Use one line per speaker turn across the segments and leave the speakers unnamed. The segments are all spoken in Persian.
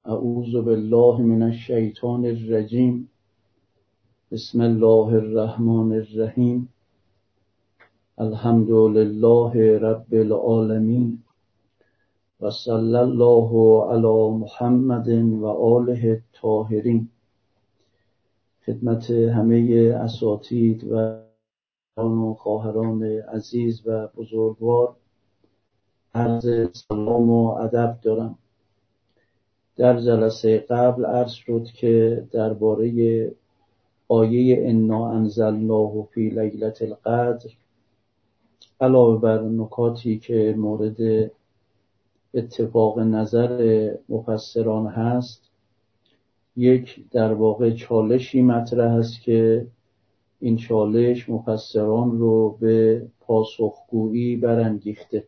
اعوذ بالله من الشیطان الرجیم. بسم الله الرحمن الرحیم. الحمد لله رب العالمین و صلی الله علی محمد و آله الطاهرین. خدمت همه اساتید و خواهران عزیز و بزرگوار عرض سلام و ادب دارم. در جلسه قبل عرض شد که درباره آیه انا انزلناه فی لیلة القدر علاوه بر نکاتی که مورد اتفاق نظر مفسران هست، یک در واقع چالشی مطرح است که این چالش مفسران رو به پاسخگویی برانگیخته.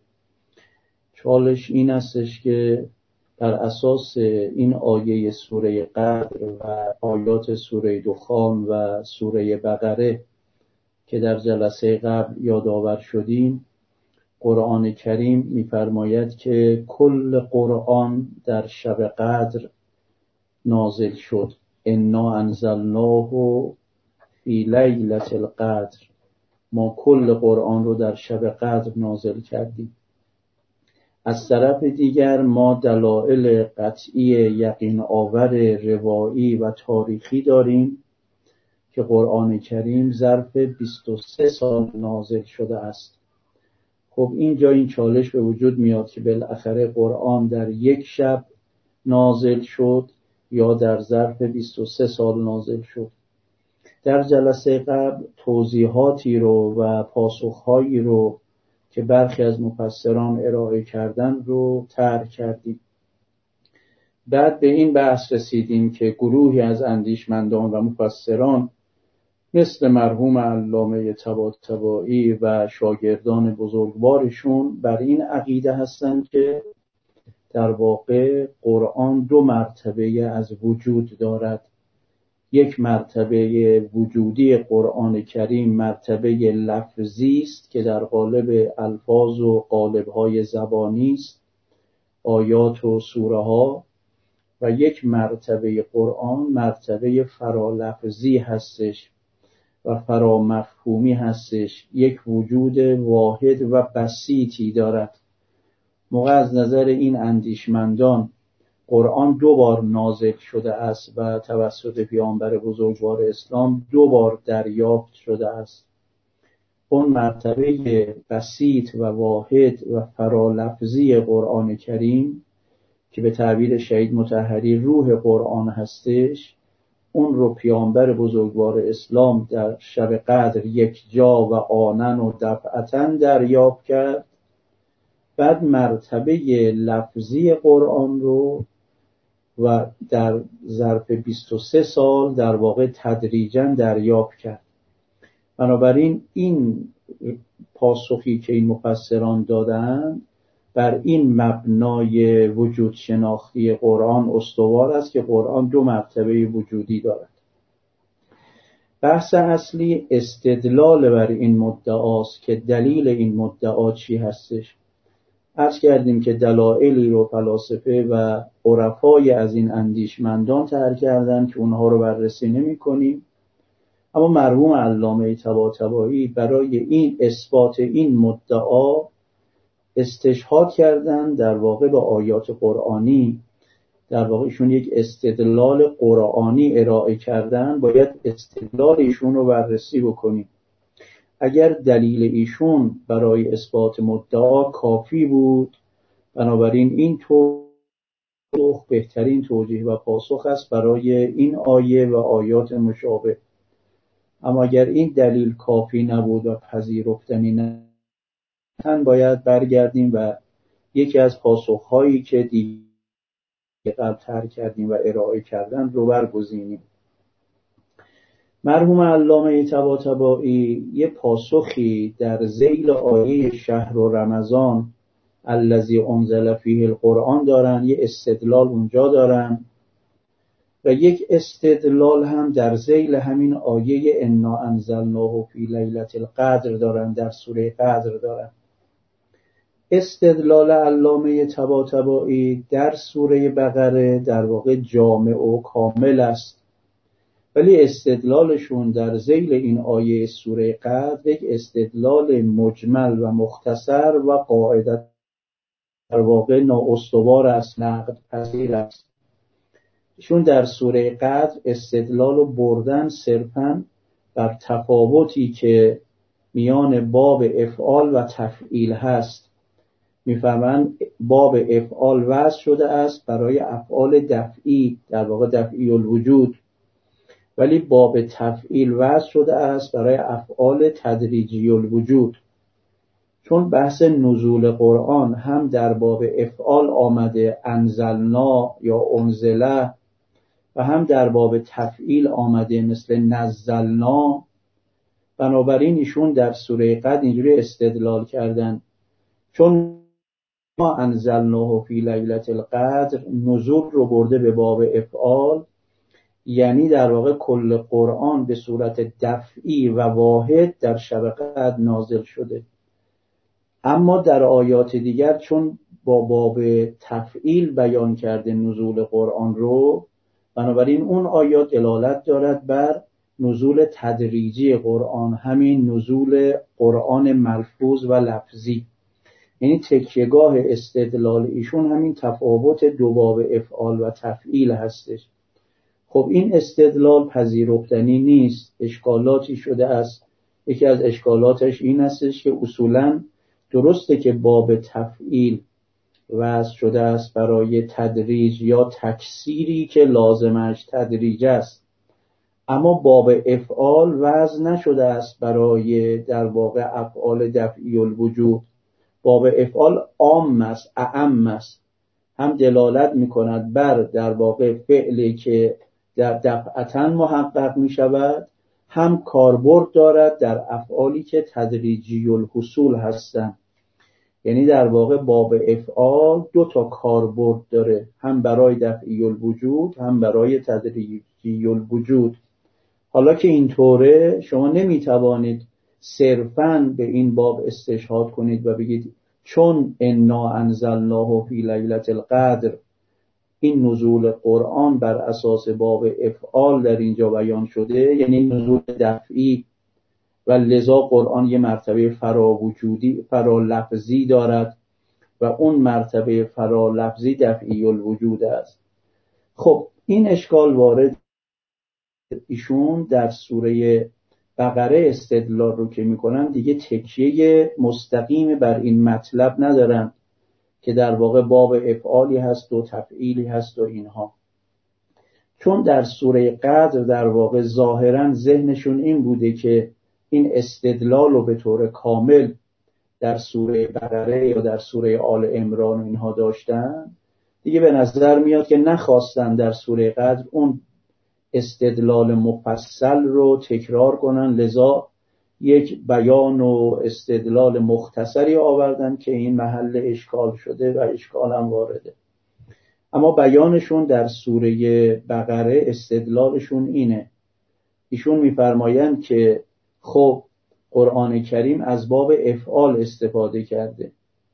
چالش این استش که بر اساس این آیه سوره قدر و آیات سوره دخان و سوره بقره که در جلسه قبل یادآور شدیم، قرآن کریم می‌فرماید که کل قرآن در شب قدر نازل شد. انا انزلناه فی لیلة القدر، ما کل قرآن رو در شب قدر نازل کردیم. از طرف دیگر ما دلایل قطعی یقین آور روایی و تاریخی داریم که قرآن کریم ظرف 23 سال نازل شده است. خب اینجا این چالش به وجود میاد که بالاخره قرآن در یک شب نازل شد یا در ظرف 23 سال نازل شد. در جلسه قبل توضیحاتی رو و پاسخهایی رو که برخی از مفسران ارائه کردن رو طرح کردیم. بعد به این بحث رسیدیم که گروهی از اندیشمندان و مفسران مثل مرحوم علامه طباطبایی و شاگردان بزرگوارشون بر این عقیده هستند که در واقع قرآن دو مرتبه از وجود دارد. یک مرتبه وجودی قرآن کریم مرتبه لفظی است که در قالب الفاظ و قالب‌های زبانی است، آیات و سوره ها، و یک مرتبه قرآن مرتبه فرالفظی هستش و فرامفهومی هستش، یک وجود واحد و بسیطی دارد. موقع از نظر این اندیشمندان قرآن دو بار نازل شده است و توسط پیامبر بزرگوار اسلام دو بار دریافت شده است. اون مرتبه بسیط و واحد و فرالفظی قرآن کریم که به تعبیر شهید مطهری روح قرآن هستش، اون رو پیامبر بزرگوار اسلام در شب قدر یک جا و آنن و دفعتن دریافت کرد. بعد مرتبه لفظی قرآن رو و در ظرف 23 سال در واقع تدریجاً دریافت کرد. بنابراین این پاسخی که این مفسران دادند بر این مبنای وجود شناختی قرآن استوار است که قرآن دو مرتبه وجودی دارد. بحث اصلی استدلال بر این مدعاست که دلیل این مدعا چی هستش. عرض کردیم که دلایلی رو فلاسفه و عرفای از این اندیشمندان طرح کردن که اونها رو بررسی نمی کنیم، اما مرحوم علامه طباطبایی برای این اثبات این مدعا استشهاد کردن در واقع به آیات قرآنی. در واقع ایشون یک استدلال قرآنی ارائه کردن، باید استدلال ایشون رو بررسی بکنیم. اگر دلیل ایشون برای اثبات مدعا کافی بود، بنابراین این توضیح بهترین توجیه و پاسخ است برای این آیه و آیات مشابه. اما اگر این دلیل کافی نبود و پذیرفتنی نبود، باید برگردیم و یکی از پاسخهایی که دیگه قبل طرح کردیم و ارائه کردن رو برگزینیم. مرحوم علامه طباطبایی یه پاسخی در ذیل آیه شهر رمضان الذی انزل فیه القرآن دارن، یه استدلال اونجا دارن و یک استدلال هم در ذیل همین آیه انا انزلناه فی لیلة القدر دارن، در سوره قدر دارن. استدلال علامه طباطبایی در سوره بقره در واقع جامع و کامل است، ولی استدلالشون در ذیل این آیه سوره قدر یک استدلال مجمل و مختصر و قاعدت در واقع نااستوار است، نقد پذیر است. ایشون در سوره قدر استدلال رو بردن صرفاً بر تفاوتی که میان باب افعال و تفعیل هست. میفهمن باب افعال وضع شده است برای افعال دفعی، در واقع دفعی الوجود، ولی باب تفعیل وضع شده است برای افعال تدریجی الوجود. چون بحث نزول قرآن هم در باب افعال آمده، انزلنا یا انزله، و هم در باب تفعیل آمده مثل نزلنا، بنابراین ایشون در سوره قدر اینجوری استدلال کردن چون ما انزلناه فی لیلة القدر نزول رو برده به باب افعال، یعنی در واقع کل قرآن به صورت دفعی و واحد در شب قدر نازل شده. اما در آیات دیگر چون با باب تفعیل بیان کرده نزول قرآن رو، بنابراین اون آیات دلالت دارد بر نزول تدریجی قرآن، همین نزول قرآن ملفوظ و لفظی. یعنی تکیهگاه استدلال ایشون همین تفاوت دو باب افعال و تفعیل هستش. خب این استدلال پذیرفتنی نیست، اشکالاتی شده است. یکی از اشکالاتش این هستش که اصولاً درسته که باب تفعیل وضع شده است برای تدریج یا تکثیری که لازمش تدریج است، اما باب افعال وضع نشده است برای در واقع افعال دفعی الوجود. باب افعال عام است، اعم است، هم دلالت می‌کند بر در واقع فعلی که در دفعتاً محقق می‌شود، هم کاربرد دارد در افعالی که تدریجی الحصول هستند. یعنی در واقع باب افعال دو تا کاربرد داره، هم برای دفعی الوجود هم برای تدریجی الوجود. حالا که اینطوره شما نمیتوانید صرفاً به این باب استشهاد کنید و بگید چون انا انزلناه فی لیلة القدر این نزول قرآن بر اساس باب افعال در اینجا بیان شده، یعنی نزول دفعی، و لذا قرآن یه مرتبه فراوجودی فرالفظی دارد و اون مرتبه فرالفظی دفعی الوجود است. خب این اشکال وارد ایشون در سوره بقره استدلال رو که میکنن دیگه تکیه مستقیم بر این مطلب ندارن که در واقع باب افعالی هست و تفعیلی هست و اینها، چون در سوره قدر در واقع ظاهرا ذهنشون این بوده که این استدلال رو به طور کامل در سوره بقره یا در سوره آل عمران و اینها داشتن، دیگه به نظر میاد که نخواستن در سوره قدر اون استدلال مفصل رو تکرار کنن، لذا یک بیان و استدلال مختصری آوردن که این محل اشکال شده و اشکال هم وارده. اما بیانشون در سوره بقره استدلالشون اینه، ایشون میفرمایند که خب قرآن کریم از باب افعال استفاده کرده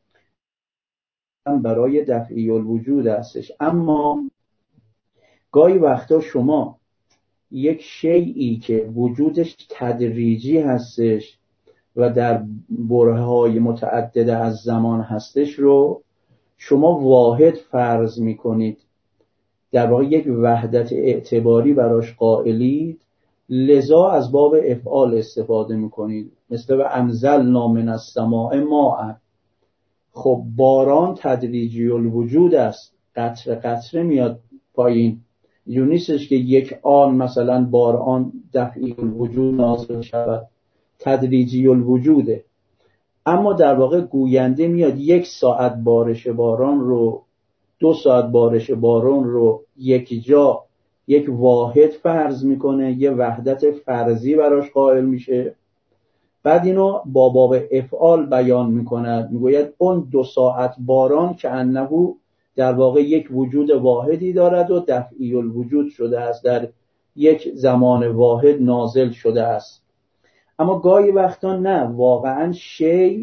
برای دفعی الوجود هستش، اما گاهی وقتا شما یک شیئی که وجودش تدریجی هستش و در برهه‌های متعدده از زمان هستش رو شما واحد فرض میکنید، در واقع یک وحدت اعتباری براش قائلید، لذا از باب افعال استفاده میکنید، مثل و انزلنا من السماء ماء. خب باران تدریجی الوجود است، قطره قطره میاد پایین، اینجور نیستش که یک آن مثلا باران دفعی الوجود نازل شود، تدریجی الوجوده. اما در واقع گوینده میاد 1 ساعت بارش باران رو، 2 ساعت بارش باران رو یک جا یک واحد فرض میکنه، یه وحدت فرضی براش قائل میشه، بعد اینو با باب افعال بیان میکند، میگوید اون 2 ساعت باران که انه در واقع یک وجود واحدی دارد و دفعی الوجود شده است، در یک زمان واحد نازل شده است. اما گاهی وقتا نه، واقعا شی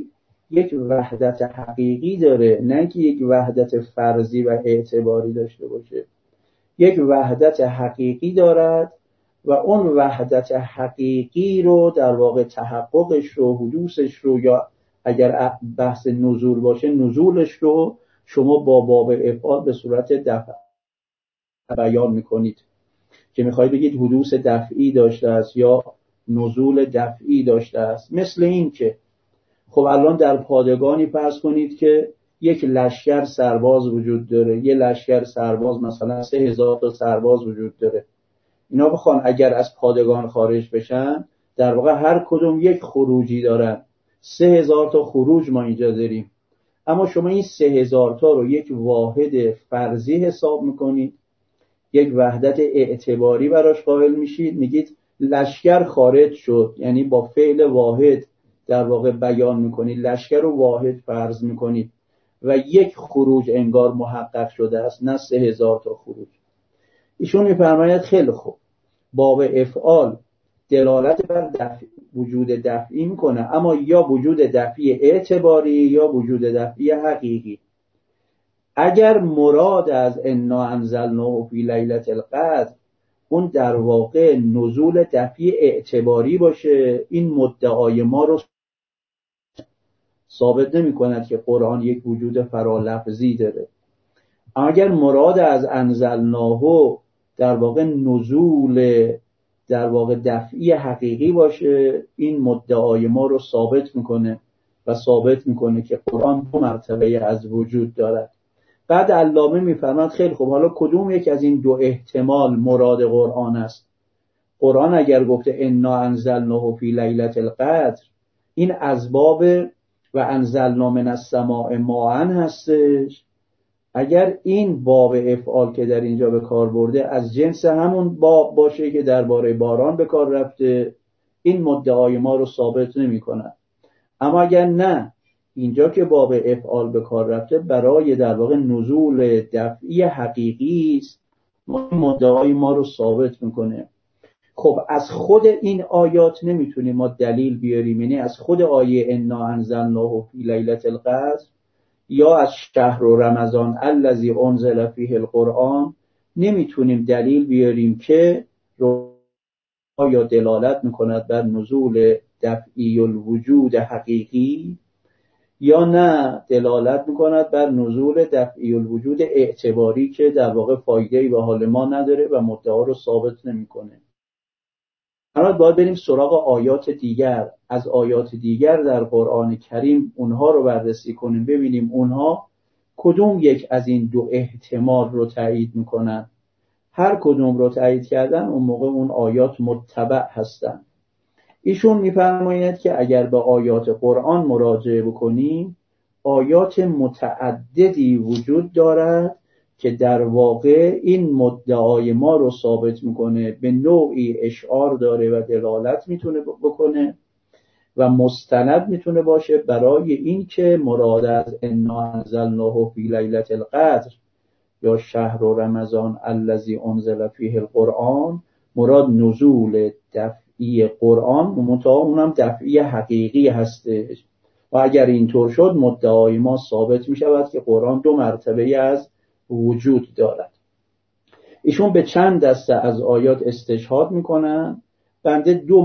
یک وحدت حقیقی داره، نه که یک وحدت فرضی و اعتباری داشته باشه. یک وحدت حقیقی دارد و اون وحدت حقیقی رو در واقع تحققش رو، حدوثش رو، یا اگر بحث نزول باشه نزولش رو شما با باب افعال به صورت دفع بیان میکنید که میخواید بگید حدوث دفعی داشته است یا نزول دفعی داشته است. مثل این که خب الان در پادگانی فرض کنید که یک لشکر سرباز وجود داره، یک لشکر سرباز مثلا 3000 تا سرباز وجود داره. اینا بخوان اگر از پادگان خارج بشن در واقع هر کدوم یک خروجی دارن. 3000 تا خروج ما اینجا داریم، اما شما این 3000 تا رو یک واحد فرضی حساب میکنید، یک وحدت اعتباری براش قائل میشید، میگید لشکر خارج شد، یعنی با فعل واحد در واقع بیان میکنید، لشکر رو واحد فرض میکنید و یک خروج انگار محقق شده است، نه 3000 تا خروج. ایشون میفرماید خیلی خوب، باب افعال دلالت بر وجود دفعی میکنه، اما یا وجود دفعی اعتباری یا وجود دفعی حقیقی. اگر مراد از انا انزلناه فی لیلة القدر اون در واقع نزول دفعی اعتباری باشه، این مدعای ما رو ثابت نمی کند که قرآن یک وجود فرالفظی داره. اگر مراد از انزلناه در واقع نزول در واقع دفعی حقیقی باشه، این مدعای ما رو ثابت میکنه و ثابت میکنه که قرآن دو مرتبه از وجود دارد. بعد علامه میفرماد خیلی خوب، حالا کدوم یک از این دو احتمال مراد قرآن است؟ قرآن اگر گفته انا انزلناه فی لیلة القدر، این اسباب و انزلنا من السماء ماء هستش. اگر این باب افعال که در اینجا به کار برده از جنس همون باب باشه که درباره باران به کار رفته، این مدعای ما رو ثابت نمی کند. اما اگر نه، اینجا که باب افعال به کار رفته برای در واقع نزول دفعی حقیقی است، مدعای ما رو ثابت میکنه. خب از خود این آیات نمیتونیم ما دلیل بیاریم، یعنی از خود آیه انا انزلناه فی لیلة القدر یا از شهر رمضان الذی انزل فیه القرآن نمیتونیم دلیل بیاریم که یا دلالت میکند بر نزول دفعی الوجود حقیقی یا نه دلالت میکند بر نزول دفعی الوجود اعتباری که در واقع فایده‌ای به حال ما نداره و مدعا رو ثابت نمیکنه. حالا باید بریم سراغ آیات دیگر. از آیات دیگر در قرآن کریم اونها رو بررسی کنیم، ببینیم اونها کدوم یک از این دو احتمال رو تایید میکنن. هر کدوم رو تایید کردن اون موقع اون آیات متبع هستن. ایشون میفرماید که اگر به آیات قرآن مراجعه بکنیم، آیات متعددی وجود دارد که در واقع این مدعای ما رو ثابت میکنه، به نوعی اشعار داره و دلالت میتونه بکنه و مستند میتونه باشه برای این که مراد از انا انزلناه فی لیلة القدر یا شهر رمضان الذی انزل فیه القرآن مراد نزول دفعی قرآن، منتها اونم دفعی حقیقی هستش. و اگر اینطور شد مدعای ما ثابت میشود که قرآن دو مرتبه از وجود دارد. ایشون به چند دسته از آیات استشهاد میکنن. بنده دو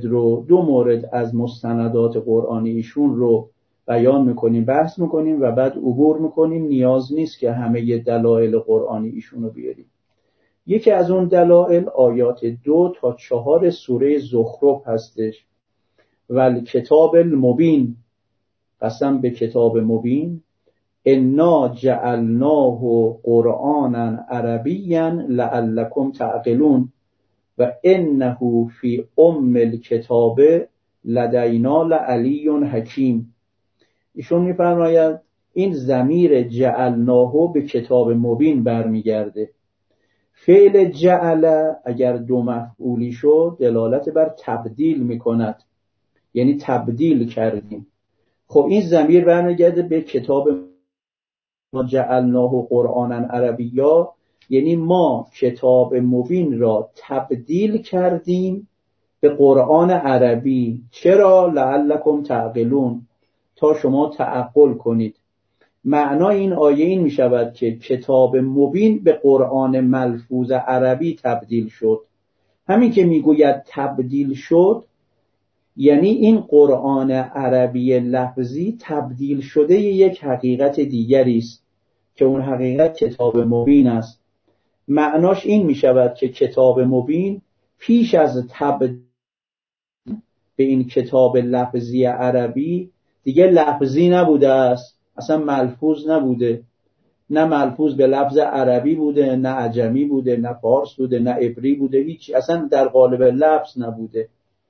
مورد از مستندات قرآنی ایشون رو بیان میکنیم، بحث میکنیم و بعد عبور میکنیم. نیاز نیست که همه دلایل قرآنی ایشون رو بیاریم. یکی از اون دلایل آیات 2 تا 4 سوره زخرف هستش. والکتاب المبین، قسم به کتاب مبین، انا جعلناه قرآنا عربیا لعلکم تعقلون و انه فی الکتاب لدینا لعلی حکیم. ایشون میفرماید این ضمیر جعلناه به کتاب مبین برمیگرده. فعل جعل اگر دو مفعولی شد دلالت بر تبدیل میکند، یعنی تبدیل کردیم. خب این ضمیر برمیگرده به کتاب ما جعلناه قرآنا عربیا، یعنی ما کتاب مبین را تبدیل کردیم به قرآن عربی. چرا؟ لعلکم تعقلون، تا شما تعقل کنید. معنای این آیه این می شود که کتاب مبین به قرآن ملفوظ عربی تبدیل شد. همین که می گوید تبدیل شد یعنی این قرآن عربی لفظی تبدیل شده یک حقیقت دیگری است که اون حقیقت کتاب مبین است. معناش این می شود که کتاب مبین پیش از تبدیل به این کتاب لفظی عربی دیگه لفظی نبوده است، اصلا ملفوظ نبوده، نه ملفوظ به لفظ عربی بوده، نه عجمی بوده، نه فارس بوده، نه عبری بوده، هیچ، اصلا در قالب لفظ نبوده.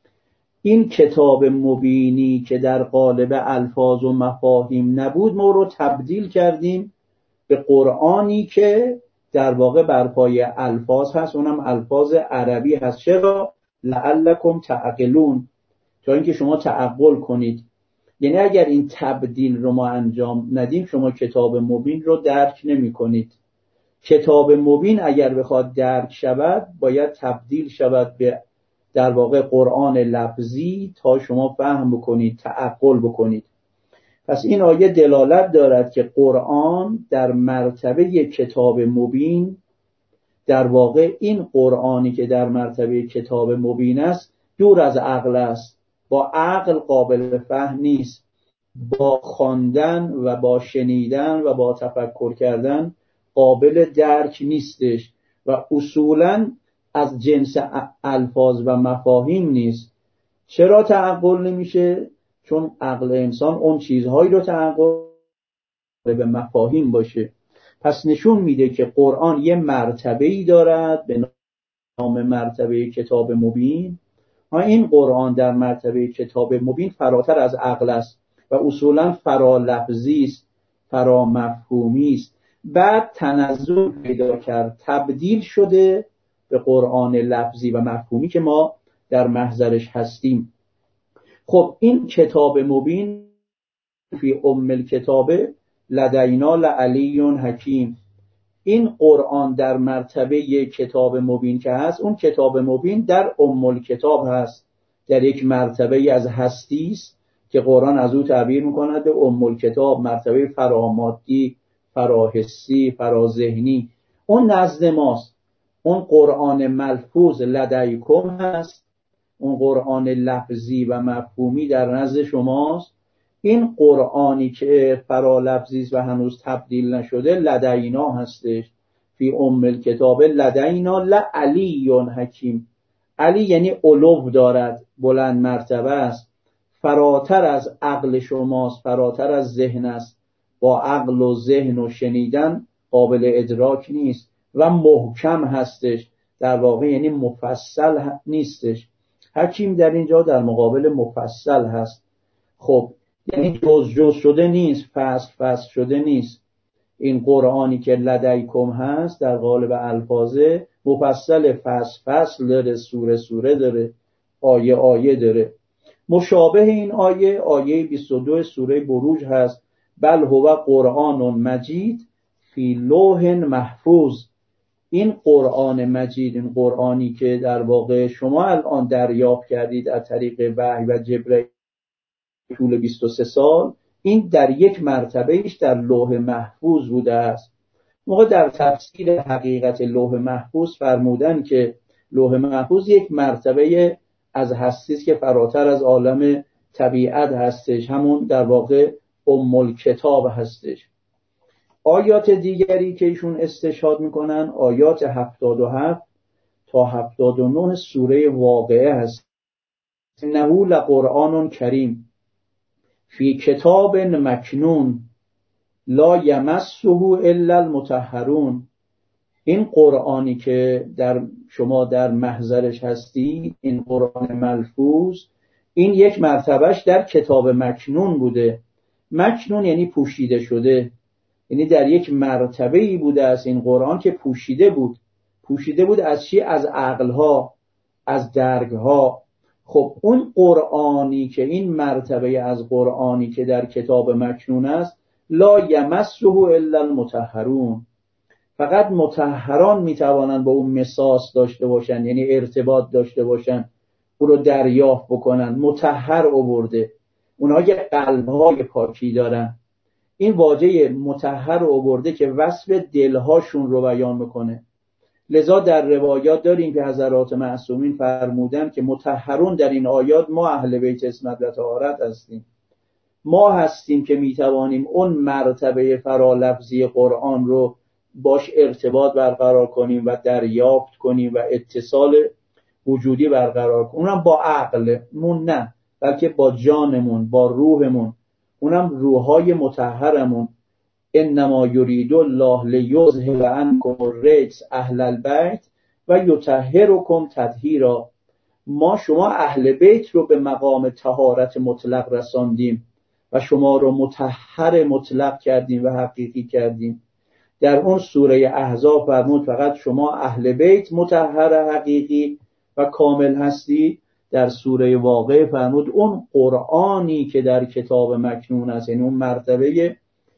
این کتاب مبینی که در قالب الفاظ و مفاهیم نبود ما رو تبدیل کردیم به قرآنی که در واقع بر پای الفاظ هست، اونم الفاظ عربی هست. چرا؟ لعلکم تعقلون، تا اینکه شما تعقل کنید. یعنی اگر این تبدیل رو ما انجام ندیم شما کتاب مبین رو درک نمی کنید. کتاب مبین اگر بخواد درک شود باید تبدیل شود به در واقع قرآن لفظی تا شما فهم بکنید، تعقل بکنید. پس این آیه دلالت دارد که قرآن در مرتبه کتاب مبین، در واقع این قرآنی که در مرتبه کتاب مبین است دور از عقل است، با عقل قابل فهم نیست، با خواندن و با شنیدن و با تفکر کردن قابل درک نیستش و اصولاً از جنس الفاظ و مفاهیم نیست. چرا تعقل نمیشه؟ چون عقل انسان اون چیزهایی رو تعقل به مفاهیم باشه. پس نشون میده که قرآن یه مرتبه‌ای دارد به نام مرتبه کتاب مبین. این قرآن در مرتبه کتاب مبین فراتر از عقل است و اصولا فرا لفظی است، فرا مفهومی است. بعد تنزل پیدا کرد، تبدیل شده به قرآن لفظی و مفهومی که ما در محضرش هستیم. خب این کتاب مبین فی ام الکتاب لدینا لعلی حکیم، این قرآن در مرتبه کتاب مبین که هست، اون کتاب مبین در ام الکتاب هست، در یک مرتبه از هستی است که قرآن از او تعبیر میکند به ام الکتاب، مرتبه فرامادی، فراحسی، فراذهنی. اون نزد ماست. اون قرآن ملفوظ لدیکم هست، اون قرآن لفظی و مفهومی در نزد شماست. این قرآنی که فرا لفظی و هنوز تبدیل نشده لدینا هستش، فی ام الکتاب لدینا لعلی حکیم. علی یعنی علو دارد، بلند مرتبه است، فراتر از عقل شماست، فراتر از ذهن است، با عقل و ذهن و شنیدن قابل ادراک نیست و محکم هستش، در واقع یعنی مفصل نیستش. حکیم در اینجا در مقابل مفصل هست. خب یعنی جز شده نیست، فصل شده نیست. این قرآنی که لدیکم هست در قالب الفاظه مفصل، فصل داره، سوره داره، آیه داره. مشابه این آیه 22 سوره بروج هست، بل هو قرآن مجید فی لوح محفوظ. این قرآن مجید، این قرآنی که در واقع شما الان دریافت کردید از طریق وحی و جبرئیل طول 23 سال، این در یک مرتبهش در لوح محفوظ بوده است. موقع در تفسیر حقیقت لوح محفوظ فرمودن که لوح محفوظ یک مرتبه از هستی است که فراتر از عالم طبیعت هستش، همون در واقع ام الکتاب هستش. آیات دیگری که ایشون استشهاد میکنن آیات 77 تا 79 سوره واقعه هست. انه لقرآن کریم فی کتاب مکنون لا یمسه الا المطهرون. این قرآنی که شما در محضرش هستید، این قرآن ملفوظ، این یک مرتبهش در کتاب مکنون بوده. مکنون یعنی پوشیده شده، یعنی در یک مرتبه‌ای بوده از این قرآن که پوشیده بود از چی؟ از عقلها، از درگها. خب اون قرآنی که این مرتبه از قرآنی که در کتاب مکنون است، لا یمسه الا المطهرون، فقط مطهران میتوانند با اون مساس داشته باشند، یعنی ارتباط داشته باشند، او رو دریافت بکنند. مطهر آورده. اونها که قلب‌های پاکی دارن. این واژه مطهر رو آورده که وصف دلهاشون رو بیان میکنه. لذا در روایات داریم که حضرات معصومین فرمودن که مطهرون در این آیات ما اهل بیت عصمت و طهارت هستیم. ما هستیم که میتوانیم اون مرتبه فرالفظی قرآن رو باش ارتباط برقرار کنیم و دریافت کنیم و اتصال وجودی برقرار کنیم. اونم با عقلمون نه، بلکه با جانمون، با روحمون، اونم روحای مطهرمون. انما یرید الله لیذهب عنکم الرجس اهل البیت و یطهرکم تطهیرا. ما شما اهل بیت رو به مقام طهارت مطلق رساندیم و شما رو مطهر مطلق کردیم و حقیقی کردیم. در اون سوره احزاب فرمود فقط شما اهل بیت مطهر حقیقی و کامل هستی. در سوره واقعه فرمود اون قرآنی که در کتاب مکنون است، یعنی اون مرتبه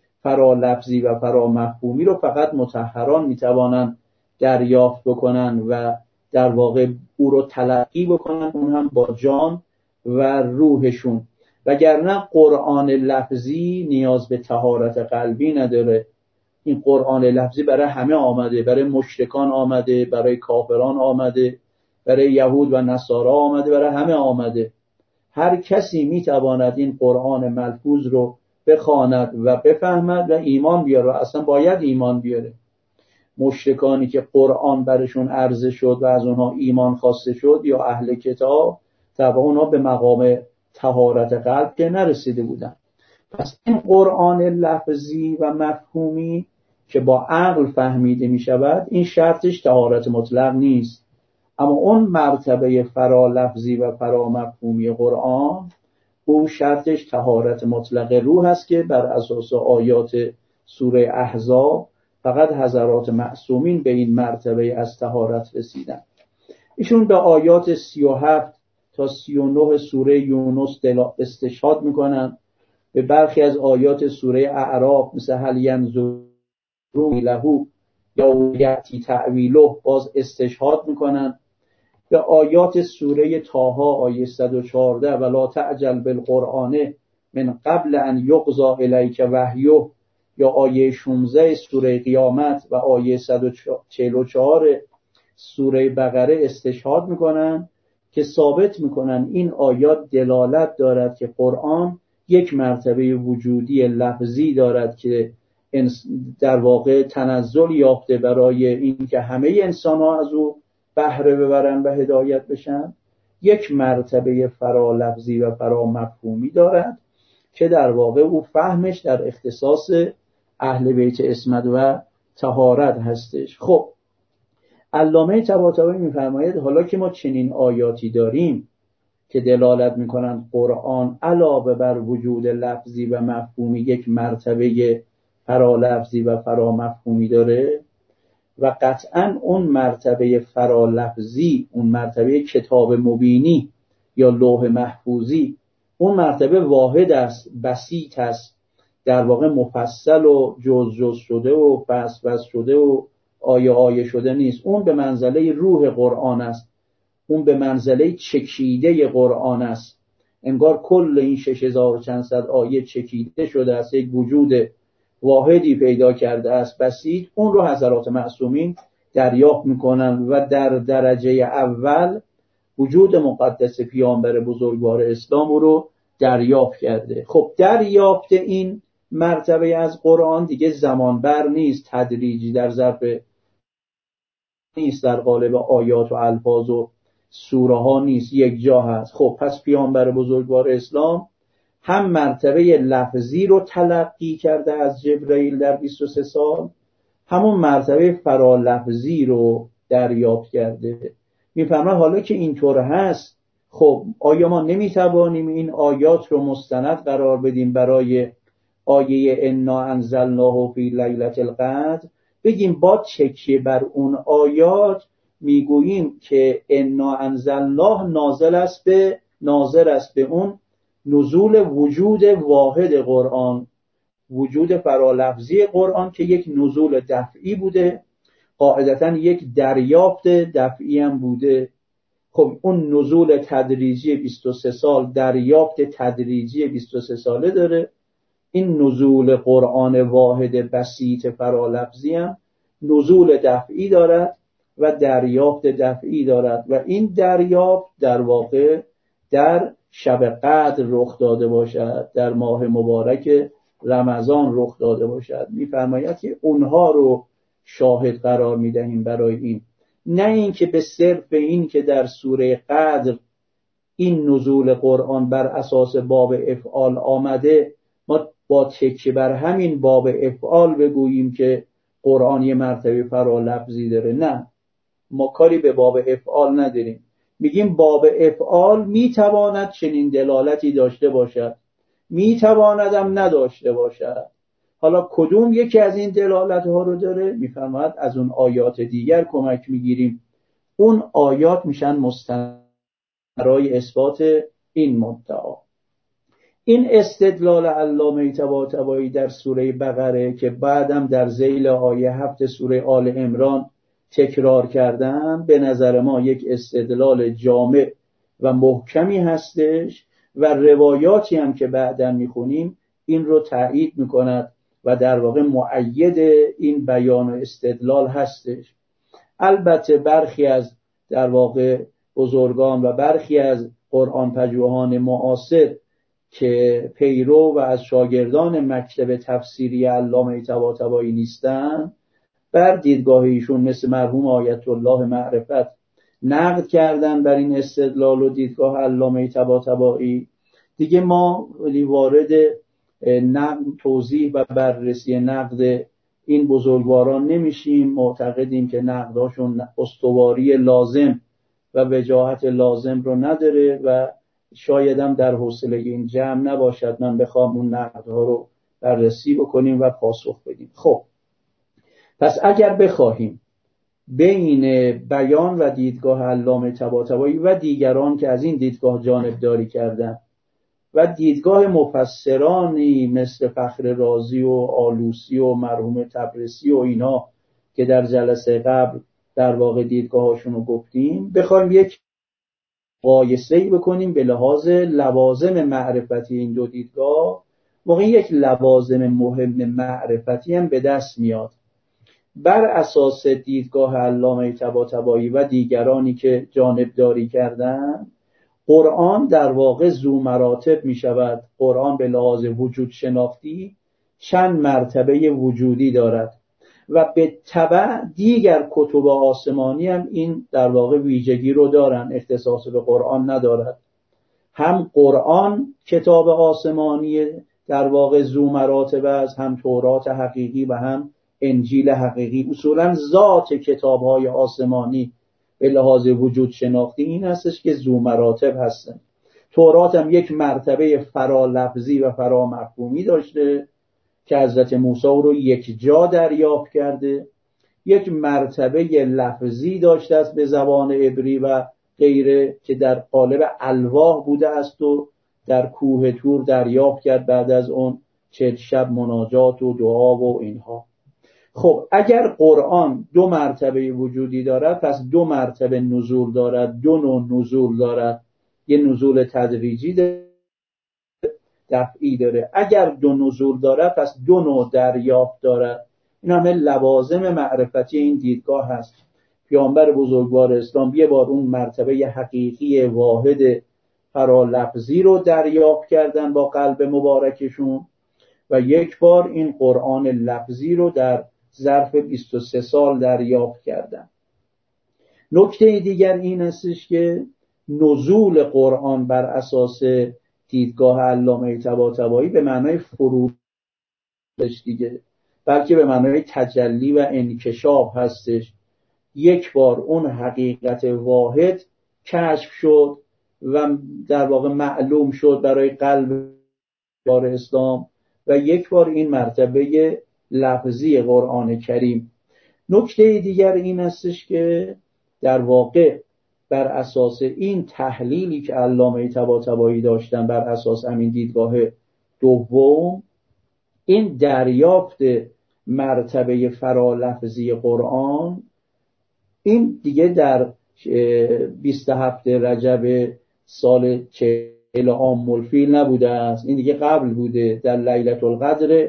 فرالفظی و فرامفهومی رو فقط مطهران میتوانند دریافت بکنن و در واقع او رو تلقی بکنن، اون هم با جان و روحشون. وگرنه قرآن لفظی نیاز به طهارت قلبی نداره. این قرآن لفظی برای همه آمده، برای مشرکان آمده، برای کافران آمده، برای یهود و نصارا آمده، برای همه آمده. هر کسی میتواند این قرآن ملفوظ رو بخواند و بفهمد و ایمان بیاره و اصلا باید ایمان بیاره. مشرکانی که قرآن برشون عرضه شد و از اونها ایمان خواسته شد یا اهل کتاب، طبعا اونها به مقام طهارت قلب که نرسیده بودن. پس این قرآن لفظی و مفهومی که با عقل فهمیده می شود، این شرطش طهارت مطلق نیست. اما اون مرتبه فرالفظی و فرامفهومی قرآن، اون شرطش طهارت مطلق روح است که بر اساس آیات سوره احزاب فقط حضرات معصومین به این مرتبه از طهارت رسیدن. ایشون به آیات 37 تا 39 سوره یونس استشهاد میکنن، به برخی از آیات سوره اعراف مثل هل ینظرون له یا یأتی تأویله باز استشهاد میکنن، به آیات سوره طه آیه 114 ولا تعجل بالقرآن من قبل ان یقضی الیک وحیه یا آیه 16 سوره قیامت و آیه 144 سوره بقره استشهاد میکنن که ثابت میکنن این آیات دلالت دارد که قرآن یک مرتبه وجودی لفظی دارد که در واقع تنزل یافته برای این که همه انسان‌ها از او بهره ببرن و هدایت بشن. یک مرتبه فرالفظی و فرامفهومی دارد که در واقع او فهمش در اختصاص اهل بیت عصمت و طهارت هستش. خب علامه طباطبایی میفرماید حالا که ما چنین آیاتی داریم که دلالت میکنند قرآن علاوه بر وجود لفظی و مفهومی یک مرتبه فرالفظی و فرامفهومی داره و قطعا اون مرتبه فرالفظی، اون مرتبه کتاب مبینی یا لوح محفوظی، اون مرتبه واحد است، بسیط است، در واقع مفصل و جز شده و فصل شده و آیه شده نیست. اون به منزله روح قرآن است، اون به منزله چکیده قرآن است. انگار کل این 6000 چند صد آیه چکیده شده است، یک وجود واحدی پیدا کرده است بسیط. اون رو حضرات معصومین دریافت میکنن و در درجه اول وجود مقدس پیامبر بزرگوار اسلام رو دریافت کرده. خب دریافت این مرتبه از قرآن دیگه زمان بر نیست، تدریجی در ظرف نیست، در قالب آیات و الفاظ و سوره ها نیست، یک جا هست. خب پس پیامبر بزرگوار اسلام هم مرتبه لفظی رو تلقی کرده از جبرئیل در 23 سال، همون مرتبه فرالفظی رو دریافت کرده. میفهمه حالا که اینطور هست، خب آیا ما نمیتوانیم این آیات رو مستند قرار بدیم برای آیه انا انزلناه فی لیلة القدر، بگیم با تکیه بر اون آیات میگوییم که انا انزلناه ناظر است به اون نزول وجود واحد قرآن، وجود فرالفظی قرآن که یک نزول دفعی بوده، قاعدتاً یک دریافت دفعی هم بوده. خب اون نزول تدریجی 23 سال دریافت تدریجی 23 ساله داره. این نزول قرآن واحد بسیط فرالفظی هم نزول دفعی دارد و دریافت دفعی دارد و این دریافت در واقع در شب قدر رخ داده باشد، در ماه مبارک رمضان رخ داده باشد. می‌فرماید که اونها رو شاهد قرار می‌دهیم برای این، نه اینکه به صرف این که در سوره قدر این نزول قرآن بر اساس باب افعال آمده ما با تکیه بر همین باب افعال بگوییم که قرآن یه مرتبه فرالفظی داره. نه، ما کاری به باب افعال نداریم. میگیم باب افعال میتواند چنین دلالتی داشته باشد، میتواند هم نداشته باشد. حالا کدوم یکی از این دلالت ها رو داره؟ میفرماید از اون آیات دیگر کمک میگیریم. اون آیات میشن مستند برای اثبات این مدعا. این استدلال علامه طباطبایی در سوره بقره که بعدم در ذیل آیه 7 سوره آل عمران تکرار کردن، به نظر ما یک استدلال جامع و محکمی هستش و روایاتی هم که بعداً میخونیم این رو تایید میکند و در واقع مؤید این بیان و استدلال هستش. البته برخی از در واقع بزرگان و برخی از قرآن پژوهان معاصر که پیرو و از شاگردان مکتب تفسیری علامه طباطبایی نیستند، بر دیدگاه ایشون مثل مرحوم آیت الله معرفت نقد کردن بر این استدلال و دیدگاه علامه طباطبایی. دیگه ما وارد نقد، توضیح و بررسی نقد این بزرگواران نمیشیم. معتقدیم که نقداشون استواری لازم و وجاهت لازم رو نداره و شاید هم در حوصله این جمع نباشد من بخوام اون نقدها رو بررسی بکنیم و پاسخ بدیم. خب پس اگر بخواهیم بین بیان و دیدگاه علامه طباطبایی و دیگران که از این دیدگاه جانبداری کردن و دیدگاه مفسرانی مثل فخر رازی و آلوسی و مرحوم تبرسی و اینا که در جلسه قبل در واقع دیدگاهاشون رو گفتیم، بخوایم یک مقایسه‌ای بکنیم به لحاظ لوازم معرفتی این دو دیدگاه، واقعا یک لوازم مهم معرفتی هم به دست میاد. بر اساس دیدگاه علامه طباطبایی و دیگرانی که جانبداری کردن، قرآن در واقع ذو مراتب می شود. قرآن به لحاظ وجود شناختی چند مرتبه وجودی دارد و به تبع دیگر کتب آسمانی هم این در واقع ویژگی رو دارن، اختصاص به قرآن ندارد. هم قرآن کتاب آسمانی در واقع ذو مراتب است، هم تورات حقیقی و هم انجیل حقیقی. اصولا ذات کتاب‌های آسمانی به لحاظ وجود شناختی این هستش که ذو مراتب هستن. تورات هم یک مرتبه فرالفظی و فرامفهومی داشته که حضرت موسی رو یک جا دریافت کرده، یک مرتبه لفظی داشته است به زبان عبری و غیره که در قالب الواح بوده است و در کوه طور دریافت کرد بعد از اون 40 شب مناجات و دعا و اینها. خب اگر قرآن دو مرتبه وجودی دارد پس دو مرتبه نزول دارد، دو نوع نزول دارد، یه نزول تدریجی دفعی داره. اگر دو نزول دارد پس دو نوع دریافت دارد. این همه لوازم معرفتی این دیدگاه هست. پیامبر بزرگوار اسلام یه بار اون مرتبه حقیقی واحد فرالفظی رو دریافت کردن با قلب مبارکشون و یک بار این قرآن لفظی رو در ظرف 23 سال دریافت کردن. نکته دیگر این استش که نزول قرآن بر اساس دیدگاه علامه طباطبایی به معنای فرود دیگه، بلکه به معنای تجلی و انکشاف هستش. یک بار اون حقیقت واحد کشف شد و در واقع معلوم شد برای قلب اسلام و یک بار این مرتبه لفظی قرآن کریم. نکته دیگر این هستش که در واقع بر اساس این تحلیلی که علامه طباطبایی داشتن، بر اساس همین دیدگاه دوم، این دریافت مرتبه فرالفظی قرآن این دیگه در 27 رجب سال 40 عام الفیل نبوده است، این دیگه قبل بوده. در لیلة القدر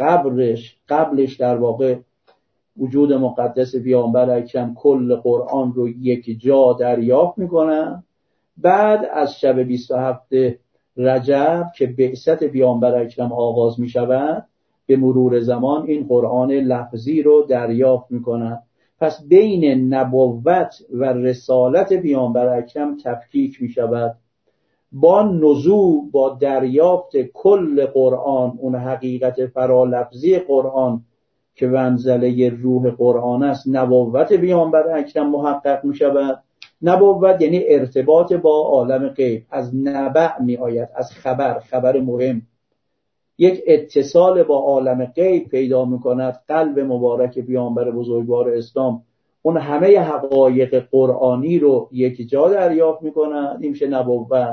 قبلش در واقع وجود مقدس پیامبر اکرم کل قرآن رو یک جا دریافت میکنن. بعد از شب 27 رجب که بعثت پیامبر اکرم آغاز میشود، به مرور زمان این قرآن لفظی رو دریافت میکنن. پس بین نبوت و رسالت پیامبر اکرم تفکیک میشود. با نزول، با دریافت کل قرآن، اون حقیقت فرالفظی قرآن که منزله روح قرآن است، نبوت پیامبر اکرم محقق می شود. نبوت یعنی ارتباط با عالم غیب، از نبع می آید، از خبر مهم، یک اتصال با عالم غیب پیدا می کند. قلب مبارک پیامبر بزرگوار اسلام اون همه حقایق قرآنی رو یک جا دریافت می کند، این میشه نبوت.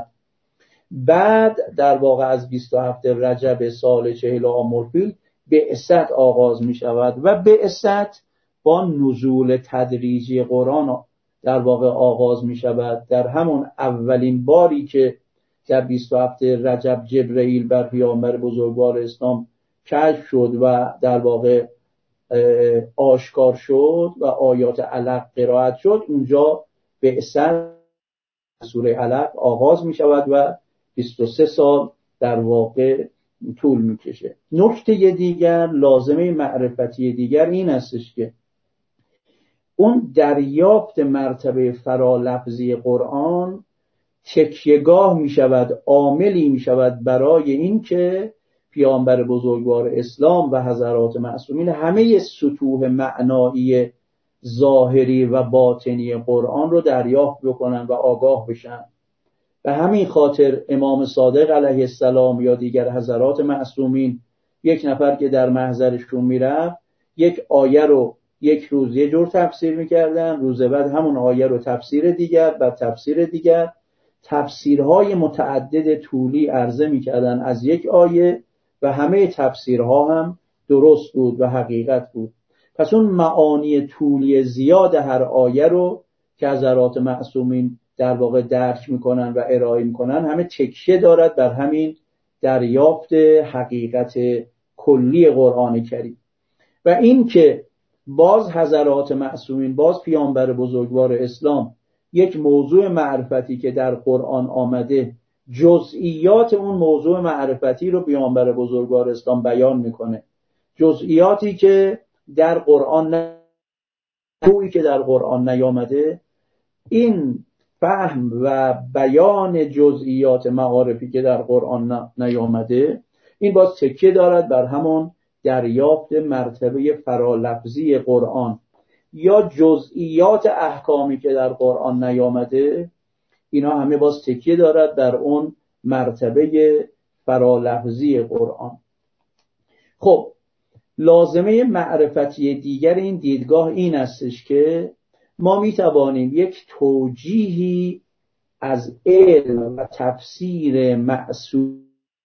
بعد در واقع از 27 رجب سال 40 عام الفیل بعثت آغاز می شود و بعثت با نزول تدریجی قرآن در واقع آغاز می شود. در همون اولین باری که در 27 رجب جبرئیل بر پیامبر بزرگوار اسلام کشف شد و در واقع آشکار شد و آیات علق قرائت شد، اونجا بعثت سوره علق آغاز می شود و 23 سال در واقع طول میکشه. نکته دیگر، لازمه معرفتی دیگر این استش که اون دریافت مرتبه فرالفظی قرآن تکیه‌گاه میشود، عاملی میشود برای این که پیامبر بزرگوار اسلام و حضرات معصومین همه سطوح معنایی ظاهری و باطنی قرآن رو دریافت بکنن و آگاه بشن. به همین خاطر امام صادق علیه السلام یا دیگر حضرات معصومین، یک نفر که در محضرشون میرفت یک آیه رو یک روز یه جور تفسیر میکردن، روز بعد همون آیه رو تفسیر دیگر، بعد تفسیر دیگر، تفسیرهای متعدد طولی عرضه میکردن از یک آیه و همه تفسیرها هم درست بود و حقیقت بود. پس اون معانی طولی زیاد هر آیه رو که حضرات معصومین در واقع درک میکنن و ارائه میکنن همه تکیه دارد بر همین دریافت حقیقت کلی قرآن کریم. و این که باز حضرات معصومین، باز پیامبر بزرگوار اسلام، یک موضوع معرفتی که در قرآن آمده، جزئیات اون موضوع معرفتی رو پیامبر بزرگوار اسلام بیان میکنه. جزئیاتی که در قرآن نیامده، این فهم و بیان جزئیات معارفی که در قرآن نیامده، این باز تکیه دارد بر همون دریافت مرتبه فرالفظی قرآن. یا جزئیات احکامی که در قرآن نیامده، اینا همه باز تکیه دارد بر اون مرتبه فرالفظی قرآن. خب لازمه معرفتی دیگر این دیدگاه این استش که ما می توانیم یک توجیهی از علم و تفسیر معصوم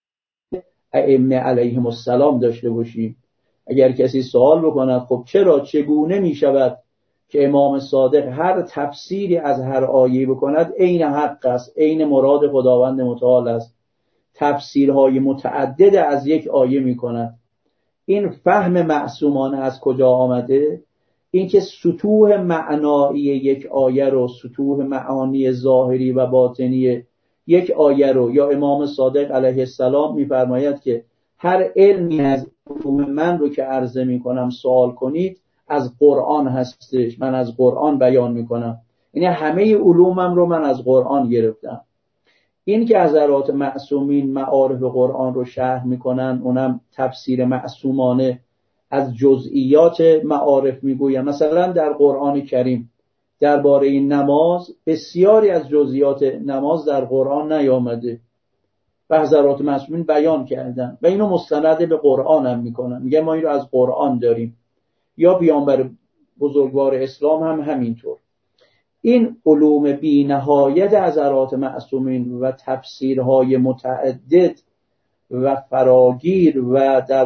ائمه علیهم السلام داشته باشیم. اگر کسی سوال بکند خب چگونه می شود که امام صادق هر تفسیری از هر آیه بکند عین حق است، عین مراد خداوند متعال است، تفسیرهای متعدد از یک آیه می کند، این فهم معصومانه از کجا آمده؟ اینکه سطوح معنایی یک آیه رو، سطوح معانی ظاهری و باطنی یک آیه رو، یا امام صادق علیه السلام می‌فرماید که هر علمی از علوم من رو که عرضه می‌کنم سوال کنید از قرآن هستش، من از قرآن بیان می‌کنم، یعنی همه علومم رو من از قرآن گرفتم. این که حضرات معصومین معارف قرآن رو شرح میکنن، اونم تفسیر معصومانه از جزئیات معارف میگوین. مثلا در قرآن کریم درباره نماز بسیاری از جزئیات نماز در قرآن نیامده و حضرات معصومین بیان کردن و اینو مستند به قرآن هم میکنن، میگه ما این رو از قرآن داریم. یا پیامبر بزرگوار اسلام هم همینطور. این علوم بی نهایت حضرات معصومین و تفسیرهای متعدد و فراگیر و در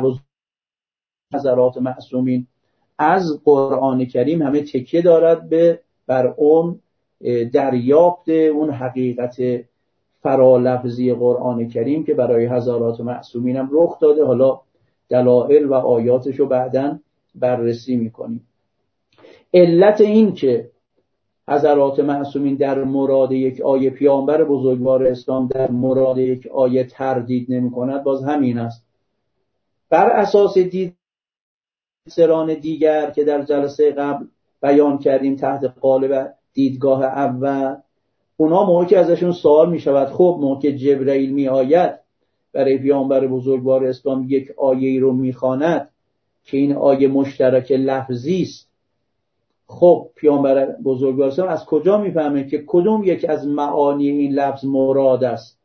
حضرات معصومین از قرآن کریم همه تکیه دارد بر اون دریافت اون حقیقت فرالفظی قرآن کریم که برای حضرات معصومین هم رخ داده. حالا دلائل و آیاتش رو بعداً بررسی میکنیم. علت این که حضرات معصومین در مورد یک آیه، پیامبر بزرگوار اسلام در مورد یک آیه تردید نمی کند باز همین است. بر اساس دیدسران دیگر که در جلسه قبل بیان کردیم تحت قالب دیدگاه اول، اونا موقعی که ازشون سوال می شود خب موقع جبرئیل می آید برای پیامبر بزرگوار اسلام یک آیه رو می خواند که این آیه مشترک لفظی است، خب پیامبر بزرگوار اسلام از کجا میفهمه که کدوم یک از معانی این لفظ مراد است؟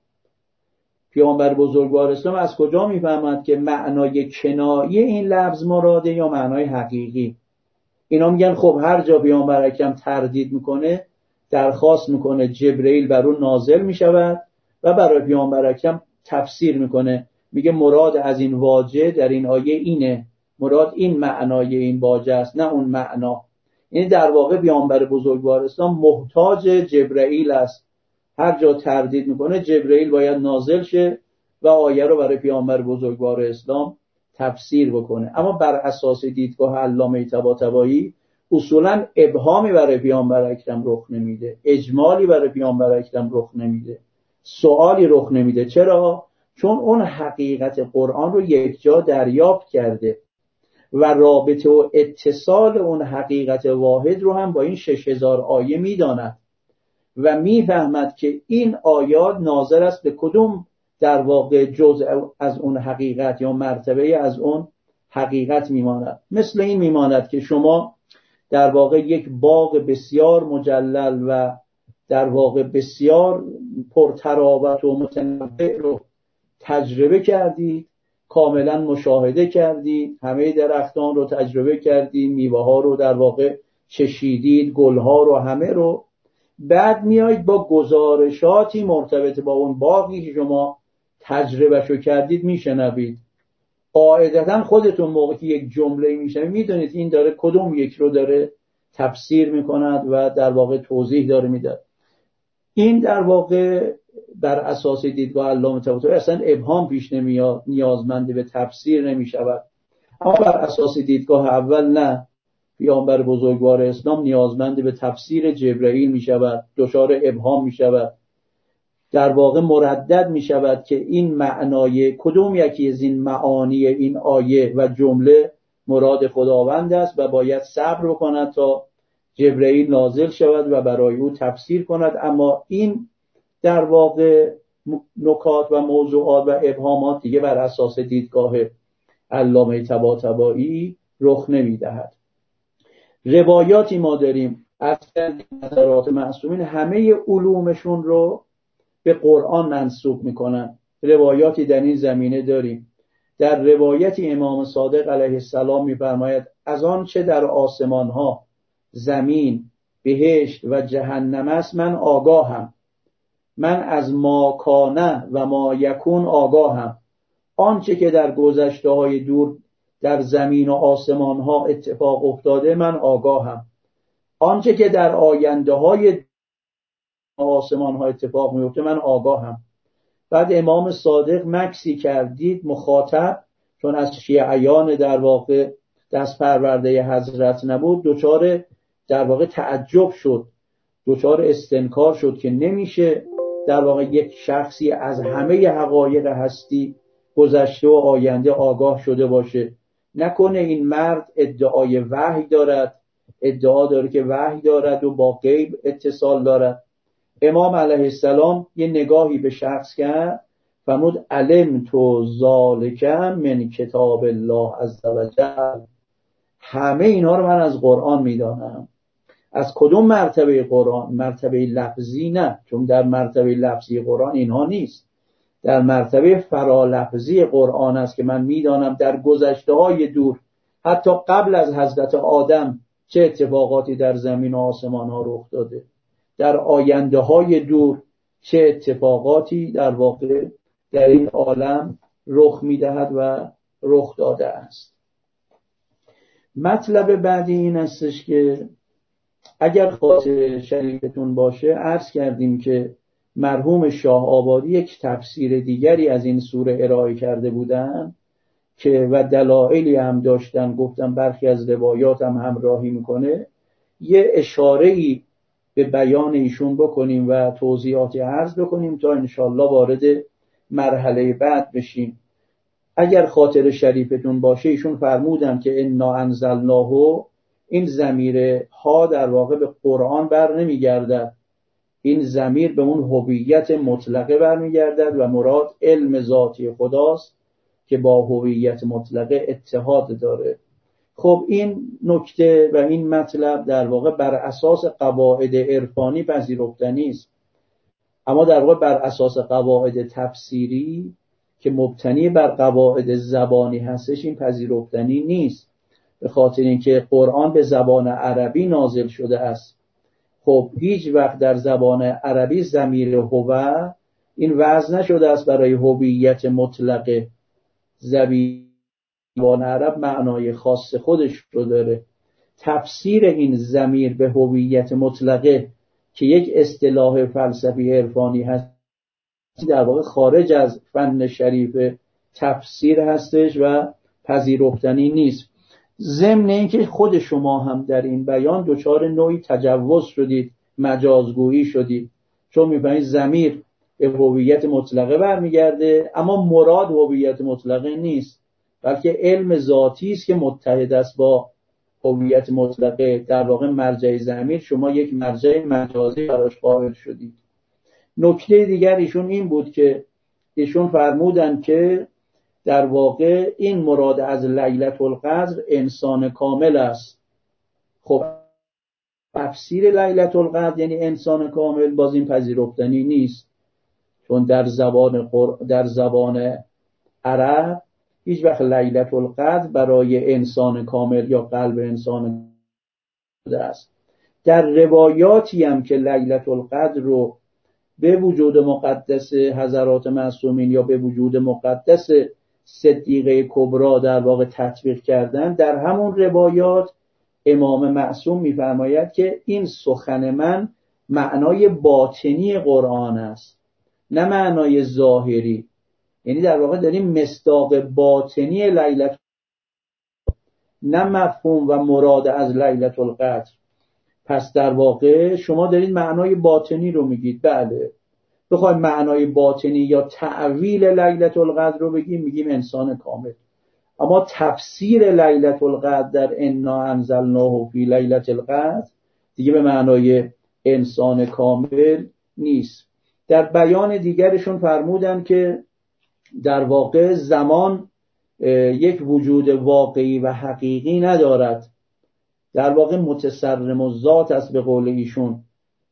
پیامبر بزرگوار اسلام از کجا میفهمد که معنای کنایی این لفظ مراده یا معنای حقیقی؟ اینا میگن خب هر جا پیامبر اکرم تردید میکنه درخواست میکنه جبرئیل بر اون نازل میشود و برای پیامبر اکرم تفسیر میکنه، میگه مراد از این واژه در این آیه اینه، مراد این معنای این واژه است نه اون معنا. این در واقع پیامبر بزرگوار اسلام محتاج جبرئیل است، هر جا تردید میکنه جبرئیل باید نازل شه و آیه رو برای پیامبر بزرگوار اسلام تفسیر بکنه. اما بر اساس دیدگاه علامه طباطبایی اصولا ابهامی برای پیامبر اکرم رخ نمیده، اجمالی برای پیامبر اکرم رخ نمیده، سوالی رخ نمیده. چرا؟ چون اون حقیقت قرآن رو یک جا دریافت کرده و رابطه و اتصال اون حقیقت واحد رو هم با این 6000 آیه میداند و میفهمد که این آیات ناظر است به کدوم در واقع جزء از اون حقیقت یا مرتبه از اون حقیقت میماند. مثل این میماند که شما در واقع یک باغ بسیار مجلل و در واقع بسیار پرتراوت و متنوع رو تجربه کردید، کاملا مشاهده کردید، همه درختان رو تجربه کردید، میوه ها رو در واقع چشیدید، گل ها رو همه رو، بعد میایید با گزارشاتی مرتبط با اون باغی که شما تجربهشو کردید میشنوید. قاعدتا خودتون موقعی که یک جمله میشنوید میدونید این داره کدوم یک رو داره تفسیر میکند و در واقع توضیح داره میده. این در واقع بر اساس دیدگاه علامه طباطبایی اصلا ابهام پیش نمیاد، نیازمند به تفسیر نمیشود. اما بر اساس دیدگاه اول نه، پیامبر بزرگوار اسلام نیازمند به تفسیر جبرئیل میشود، دچار ابهام میشود، در واقع مردد میشود که این معنای کدوم یکی از این معانی این آیه و جمله مراد خداوند است و باید صبر بکند تا جبرئیل نازل شود و برای او تفسیر کند. اما این در واقع نکات و موضوعات و ابهامات دیگه بر اساس دیدگاه علامه طباطبایی رخ نمیدهد. روایاتی ما داریم از حضرات معصومین همه علومشون رو به قرآن منسوب میکنن. روایاتی در این زمینه داریم. در روایتی امام صادق علیه السلام میفرماید از آن چه در آسمان ها، زمین، بهشت و جهنم است من آگاهم. من از ما کانه و ما یکون آگاهم. آنچه که در گذشته های دور در زمین و آسمان ها اتفاق افتاده من آگاهم. آنچه که در آینده های آسمان ها اتفاق میفته من آگاهم. بعد امام صادق مکسی کردید مخاطب، چون از شیعیان در واقع دست پرورده حضرت نبود، دچار در واقع تعجب شد، دچار استنکار شد که نمیشه در واقع یک شخصی از همه حقایق هستی گذشته و آینده آگاه شده باشه. نکنه این مرد ادعای وحی دارد، ادعا داره که وحی دارد و با غیب اتصال دارد. امام علیه السلام یه نگاهی به شخص کرد، فرمود علم تو ذالک من کتاب الله عزوجل. همه اینا رو من از قرآن میدانم. از کدوم مرتبه قرآن؟ مرتبه لفظی نه، چون در مرتبه لفظی قرآن اینها نیست. در مرتبه فرالفظی قرآن است که من میدانم در گذشته های دور، حتی قبل از حضرت آدم، چه اتفاقاتی در زمین و آسمان ها رخ داده، در آینده های دور چه اتفاقاتی در واقع در این عالم رخ میدهد و رخ داده است. مطلب بعدی این استش که اگر خاطر شریفتون باشه عرض کردیم که مرحوم شاه آبادی یک تفسیر دیگری از این سوره ارائه کرده بودن که و دلایلی هم داشتن، گفتم برخی از روایات هم همراهی میکنه. یه اشاره‌ای به بیان ایشون بکنیم و توضیحاتی عرض بکنیم تا انشالله وارد مرحله بعد بشیم. اگر خاطر شریفتون باشه ایشون فرمودن که انا انزلناه، این ضمیر ها در واقع به قرآن بر نمیگردد، این ضمیر به اون هویت مطلقه برمیگردد و مراد علم ذاتی خداست که با هویت مطلقه اتحاد داره. خب این نکته و این مطلب در واقع بر اساس قواعد عرفانی پذیرفتنی است، اما در واقع بر اساس قواعد تفسیری که مبتنی بر قواعد زبانی هستش این پذیرفتنی نیست، به خاطر اینکه قرآن به زبان عربی نازل شده است. خب هیچ وقت در زبان عربی ضمیر هو این وضع نشده است برای هویت مطلقه. زبان عرب معنای خاص خودش رو داره. تفسیر این ضمیر به هویت مطلقه که یک اصطلاح فلسفی عرفانی هست در واقع خارج از فن شریف تفسیر هستش و پذیرفتنی نیست. ضمن اینکه خود شما هم در این بیان دچار نوعی تجوز شدید، مجازگویی شدید، چون می‌فهمید ضمیر به هویت مطلقه برمیگرده اما مراد هویت مطلقه نیست، بلکه علم ذاتی است که متحد است با هویت مطلقه. در واقع مرجع ضمیر شما یک مرجع مجازی براش قائل شدید. نکته دیگر ایشون این بود که ایشون فرمودن که در واقع این مراد از لیلة القدر انسان کامل است. خب تفسیر لیلة القدر یعنی انسان کامل باز این پذیرفتنی نیست، چون در زبان عرب هیچ وقت لیلة القدر برای انسان کامل یا قلب انسان است. در روایاتی هم که لیلة القدر رو به وجود مقدس حضرات معصومین یا به وجود مقدس صدیقه کبری در واقع تطبیق کردن، در همون روایات امام معصوم می‌فرماید که این سخن من معنای باطنی قرآن است نه معنای ظاهری، یعنی در واقع داریم مصداق باطنی لیلة، نه مفهوم و مراد از لیلة القدر. پس در واقع شما دارید معنای باطنی رو میگید. بله، بخوایم معنای باطنی یا تعویل لیلة القدر رو بگیم میگیم انسان کامل، اما تفسیر لیلة القدر در انا انزلناه فی لیلة القدر دیگه به معنای انسان کامل نیست. در بیان دیگرشون فرمودن که در واقع زمان یک وجود واقعی و حقیقی ندارد، در واقع متصرم الذات است به قول ایشون،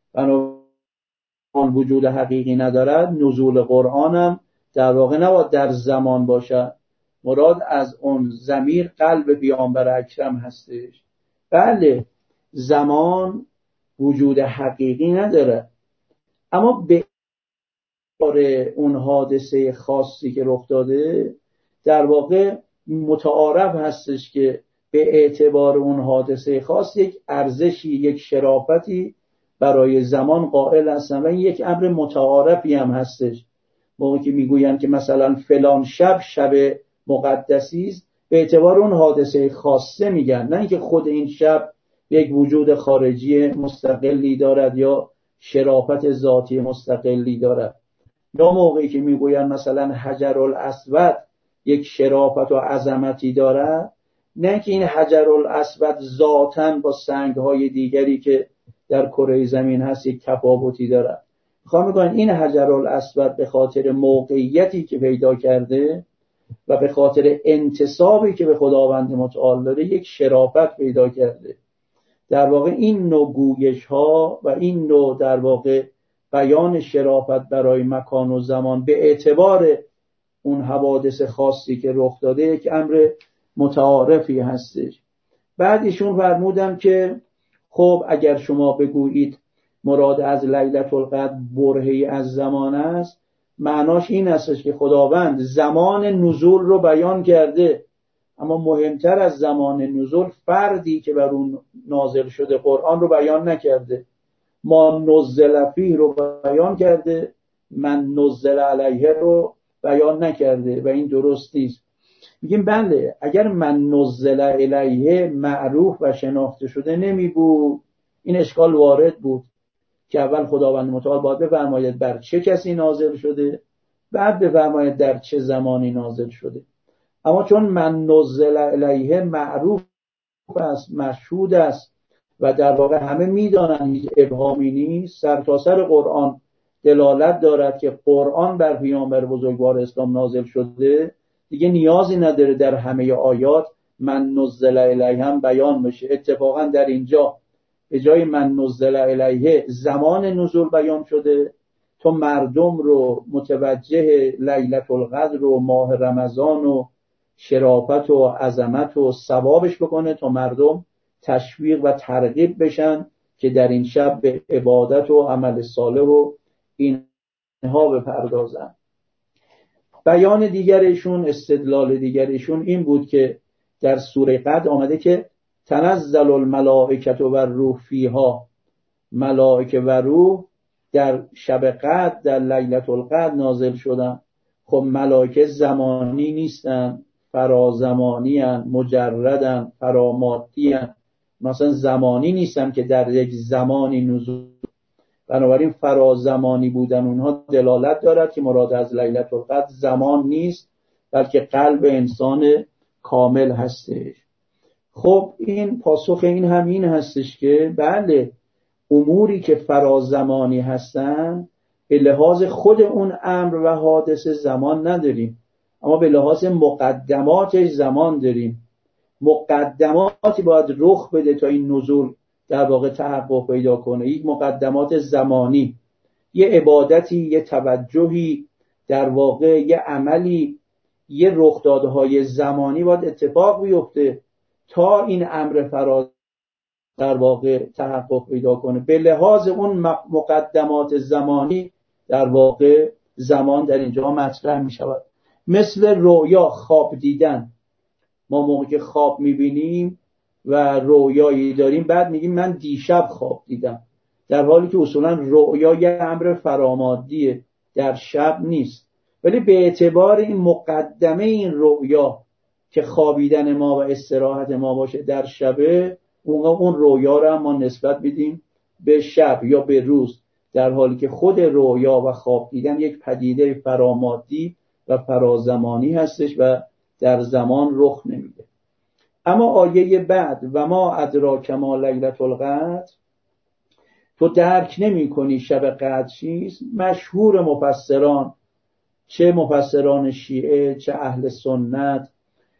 آن وجود حقیقی ندارد. نزول قرآن هم در واقع نباید در زمان باشد، مراد از اون ضمیر قلب پیامبر اکرم هستش. بله، زمان وجود حقیقی نداره، اما به اون حادثه خاصی که رخ داده در واقع متعارف هستش که به اعتبار اون حادثه خاص یک ارزشی، یک شرافتی برای زمان قائل هستن و این یک امر متعارفی هم هستش. موقعی که میگوین که مثلا فلان شب مقدسی است به اعتبار اون حادثه خاصه میگن، نه اینکه خود این شب یک وجود خارجی مستقلی دارد یا شرافت ذاتی مستقلی دارد. یا موقعی که میگوین مثلا حجرالاسود یک شرافت و عظمتی دارد، نه که این حجرالاسود ذاتاً با سنگ‌های دیگری که در کره زمین هست یک تفاوتی دارد. میخوام بگم این حجرالاسود به خاطر موقعیتی که پیدا کرده و به خاطر انتسابی که به خداوند متعال داره یک شرافت پیدا کرده. در واقع این نوع گویش ها و این نوع در واقع بیان شرافت برای مکان و زمان به اعتبار اون حوادث خاصی که رخ داده یک امر متعارفی هستش. بعد ایشون فرمودن که خب اگر شما بگویید مراد از لیلة القدر برهه‌ای از زمان است، معناش این هستش که خداوند زمان نزول رو بیان کرده، اما مهمتر از زمان نزول فردی که بر اون نازل شده قرآن رو بیان نکرده. ما نزل فیه رو بیان کرده، من نزل علیه رو بیان نکرده و این درست نیست. میگیم بله اگر من نزل علیه معروف و شناخته شده نمی بود این اشکال وارد بود که اول خداوند متعال باید بفرماید بر چه کسی نازل شده، بعد بفرماید در چه زمانی نازل شده. اما چون من نزل علیه معروف است، مشهود است و در واقع همه میدانند هیچ ابهامی نیست، سرتاسر قرآن دلالت دارد که قرآن بر پیامبر بزرگوار اسلام نازل شده، دیگه نیازی نداره در همه آیات من نزل علیه هم بیان بشه. اتفاقا در اینجا به جای من نزل علیه زمان نزول بیان شده تا مردم رو متوجه لیلة القدر و ماه رمضان و شرافت و عظمت و ثوابش بکنه، تا مردم تشویق و ترغیب بشن که در این شب به عبادت و عمل صالح و اینها بپردازن. بیان دیگرشون، استدلال دیگرشون این بود که در سوره قدر آمده که تنزل الملائکة و الروح فیها، ملائکه و روح در شب قدر در لیلة القدر نازل شدن. خب ملائکه زمانی نیستن، فرازمانی هستند، مجردن، فرامادی هستند. مثلا زمانی نیستن که در یک زمانی نزول، بنابراین فرازمانی بودن اونها دلالت دارد که مراد از لیلة القدر زمان نیست بلکه قلب انسان کامل هستش. خب این پاسخ این همین هستش که بله اموری که فرازمانی هستن به لحاظ خود اون امر و حادثه زمان نداریم، اما به لحاظ مقدماتش زمان داریم. مقدماتی باید رخ بده تا این نزول در واقع تحقق پیدا کنه. یک مقدمات زمانی، یه عبادتی، یه توجهی، در واقع یه عملی، یه رخدادهای زمانی باید اتفاق بیفته تا این امر فراز در واقع تحقق پیدا کنه. به لحاظ اون مقدمات زمانی در واقع زمان در اینجا مطرح می شود. مثل رؤیا، خواب دیدن. ما موقعی که خواب میبینیم و رؤیایی داریم بعد میگیم من دیشب خواب دیدم، در حالی که اصولا رؤیا یه امر فرامادیه، در شب نیست. ولی به اعتبار این مقدمه این رؤیا که خوابیدن ما و استراحت ما باشه در شبه، اون رؤیا رو ما نسبت بدیم به شب یا به روز، در حالی که خود رؤیا و خواب دیدن یک پدیده فرامادی و فرازمانی هستش و در زمان رخ نمیده. اما آیه بعد و ما ادراک ما لیلة القدر، تو درک نمی کنی شب قدر چیست. مشهور مفسران، چه مفسران شیعه، چه اهل سنت،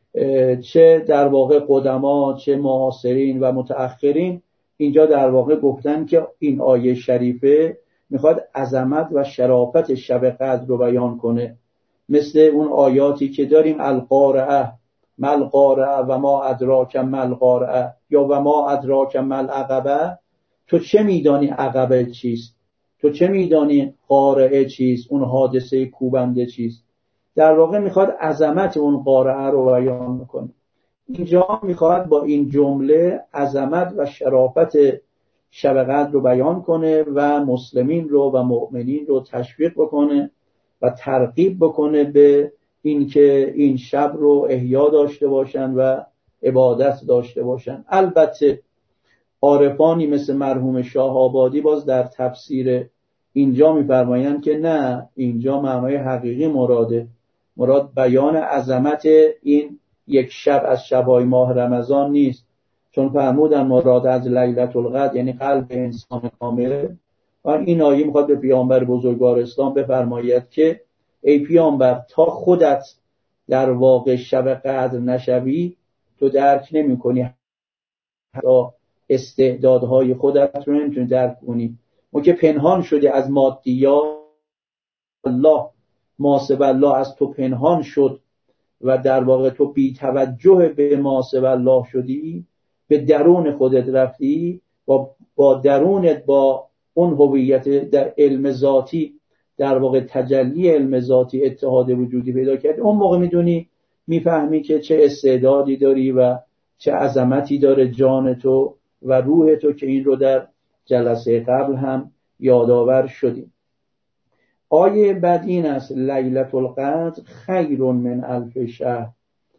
چه در واقع قدما، چه معاصرین و متأخرین، اینجا در واقع گفتن که این آیه شریفه میخواد عظمت و شرافت شب قدر رو بیان کنه. مثل اون آیاتی که داریم القارعه، ملقارعه و ما ادراک ملقارعه، یا و ما ادراک ملعقبه، تو چه میدانی عقبه چیست، تو چه میدانی قارعه چیست، اون حادثه کوبنده چیست. در واقع میخواد عظمت اون قارعه رو بیان میکنه. اینجا میخواد با این جمله عظمت و شرافت شب قدر رو بیان کنه و مسلمین رو و مؤمنین رو تشویق بکنه و ترغیب بکنه به اینکه این شب رو احیا داشته باشن و عبادت داشته باشن. البته عارفانی مثل مرحوم شاه آبادی باز در تفسیر اینجا میفرمایند که نه، اینجا معنای حقیقی مراد بیان عظمت این یک شب از شب‌های ماه رمضان نیست، چون فرمودن مراد از لیلة القدر یعنی قلب انسان کامل. و این آیه میخواد به پیامبر بزرگوار اسلام بفرماید که ای پیامبر تا خودت در واقع شب قدر نشوی تو درک نمی کنی، تا استعدادهای خودت رو نمیتونی درک کنی. ما که پنهان شده از مادیات، الله ما سوی الله از تو پنهان شد و در واقع تو بی توجه به ما سوی الله شدی، به درون خودت رفتی و با درونت با اون هویت در علم ذاتی در واقع تجلی علم ذاتی اتحاد وجودی پیدا کردی. اون موقع میدونی میفهمی که چه استعدادی داری و چه عظمتی داره جان تو و روح تو، که این رو در جلسه قبل هم یادآور شدیم. آیه بعد این است: لیلة القدر خیر من الف شهر،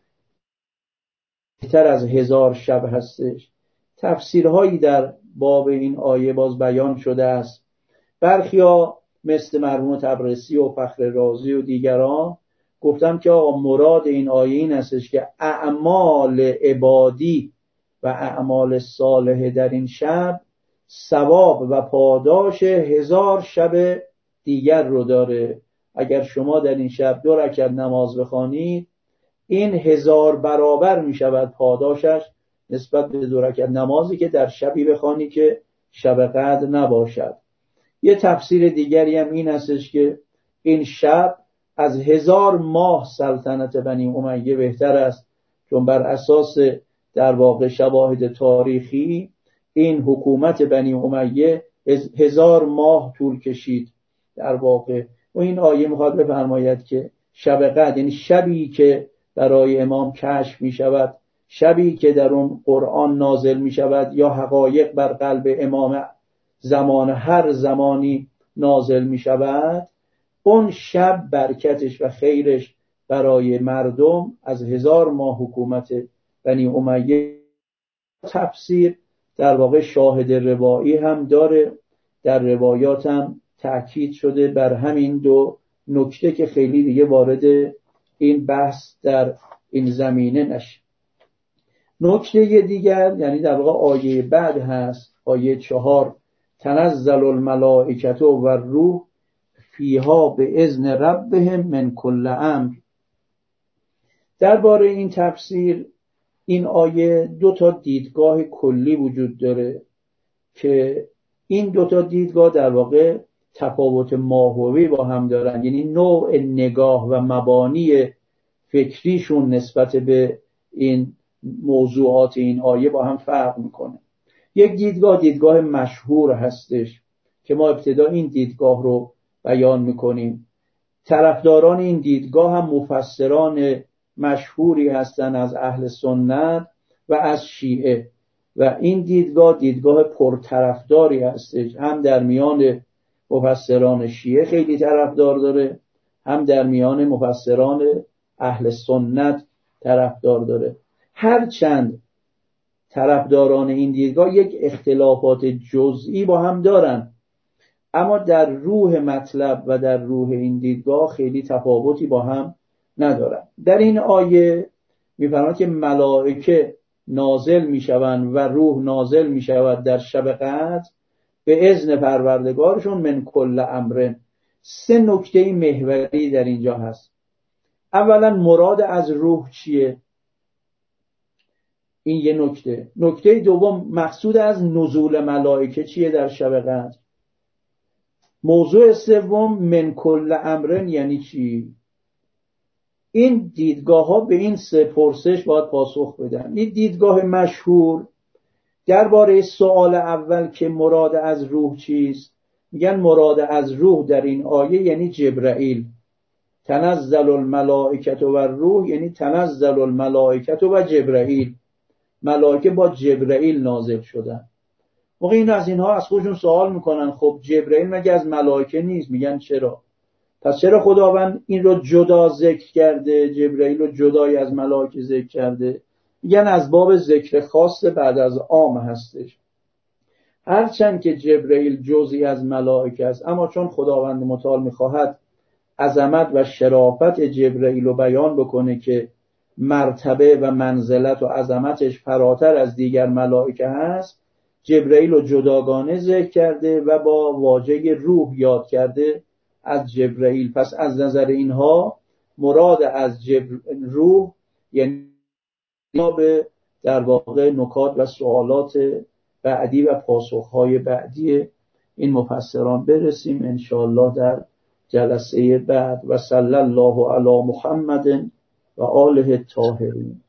بهتر از 1000 شب هستش. تفسیرهایی در باب این آیه باز بیان شده است. برخیا مثل مرحوم طبرسی و فخر رازی و دیگران گفتم که آقا مراد این آیه این استش که اعمال عبادی و اعمال صالح در این شب ثواب و پاداش 1000 شب دیگر رو داره. اگر شما در این شب 2 رکعت نماز بخوانید، این 1000 برابر می شود پاداشش نسبت به 2 رکعت نمازی که در شبی بخوانی که شب قدر نباشد. یه تفسیر دیگری هم این هستش که این شب از 1000 ماه سلطنت بنی امیه بهتر است، چون بر اساس در واقع شواهد تاریخی این حکومت بنی امیه 1000 ماه طول کشید در واقع. و این آیه میخواد بفرماید که شب قدر یعنی شبی که برای امام کشف می شود، شبی که در اون قرآن نازل می شود یا حقایق بر قلب امام زمان هر زمانی نازل می شود، اون شب برکتش و خیرش برای مردم از 1000 ماه حکومت بنی امیه. تفسیر در واقع شاهد روایی هم داره، در روایات هم تأکید شده بر همین 2 نکته که خیلی دیگه وارد این بحث در این زمینه نشه. نکته دیگر یعنی در واقع آیه بعد هست، آیه 4: تنزل الملائکة و الروح فیها باذن ربهم من کل امر. درباره این تفسیر این آیه 2 دیدگاه کلی وجود داره که این 2 دیدگاه در واقع تفاوت ماهوی با هم دارن، یعنی نوع نگاه و مبانی فکریشون نسبت به این موضوعات این آیه با هم فرق میکنه. یک دیدگاه مشهور هستش که ما ابتدا این دیدگاه رو بیان میکنیم. طرفداران این دیدگاه هم مفسران مشهوری هستند از اهل سنت و از شیعه، و این دیدگاه پرطرفداری هستش، هم در میان مفسران شیعه خیلی طرفدار داره، هم در میان مفسران اهل سنت طرفدار داره. هرچند طرفداران این دیدگاه یک اختلافات جزئی با هم دارن، اما در روح مطلب و در روح این دیدگاه خیلی تفاوتی با هم ندارن. در این آیه می‌فرماید که ملائکه نازل میشوند و روح نازل میشود در شب قدر به اذن پروردگارشون من کل امرن. 3 نکته محوری در اینجا هست. اولا مراد از روح چیه؟ این یه نکته. نکته دوم مقصود از نزول ملائکه چیه در شب قدر؟ موضوع سوم من کل امرن یعنی چی؟ این دیدگاه ها به این 3 پرسش باید پاسخ بدن. این دیدگاه مشهور درباره سوال اول که مراد از روح چیست، میگن مراد از روح در این آیه یعنی جبرائیل. تنزل الملائکة و الروح یعنی تنزل الملائکة و جبرائیل، ملائکه با جبرائیل نازل شدن. موقع این از اینها از خودشون سوال میکنن خب جبرائیل مگه از ملائکه نیست؟ میگن چرا؟ پس چرا خداوند این رو جدا ذکر کرده، جبرائیل رو جدای از ملائکه ذکر کرده؟ میگن از باب ذکر خاص بعد از عام هستش. هرچند که جبرائیل جزئی از ملائکه است، اما چون خداوند متعال میخواهد عظمت و شرافت جبرائیل رو بیان بکنه که مرتبه و منزلت و عظمتش فراتر از دیگر ملائکه هست، جبرائیل رو جداگانه ذکر کرده و با واژه روح یاد کرده از جبرائیل. پس از نظر اینها مراد از روح یعنی به در واقع نکات و سوالات بعدی و پاسخهای بعدی این مفسران برسیم انشاءالله در جلسه بعد. و صلی الله علی محمد و آله الطاهرین.